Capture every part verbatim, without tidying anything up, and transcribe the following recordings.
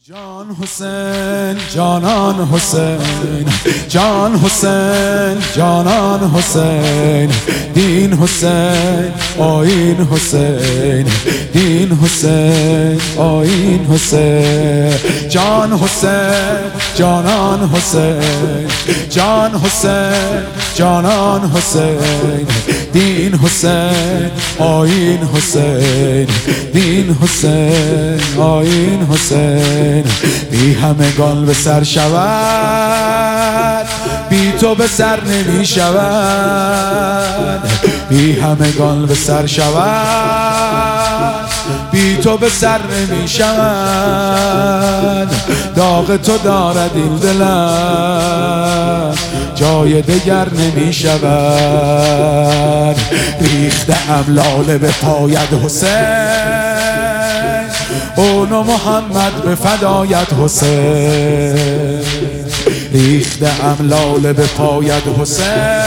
جان حسین جانان حسین جان حسین جانان حسین دین حسین آیین حسین دین حسین آیین حسین جان حسین جانان حسین جان حسین جانان حسین دین حسین آیین حسین دین حسین آیین حسین بی همگان به سر شود بی تو به سر نمی شود بی همگان به سر شود بی تو به سر نمی شود داغ تو دارد این دلم جای دگر نمی شود ریخته ام لاله به پایت حسین اون و محمد به فدایت حسین ریخته ام لاله به پایت حسین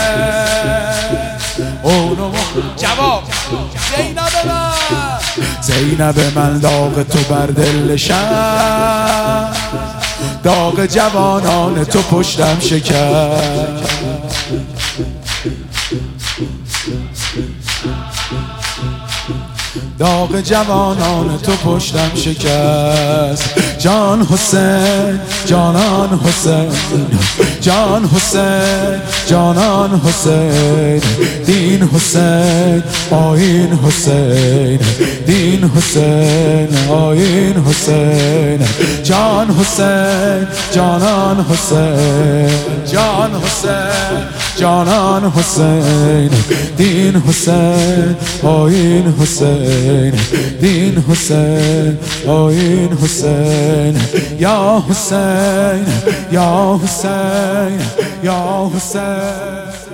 اون و محمد جواب زینب من زینب من داغ تو بر دل شم داغ جوانان تو پشتم شکست داغ جوانان تو پشتم شکست جان حسین جانان حسین جان حسین جانان حسین دین حسین آیین حسین دین حسین آیین حسین جان حسین جانان حسین جان حسین جانان حسین دین حسین آیین حسین دین حسین آیین حسین یا حسین یا حسین یا حسین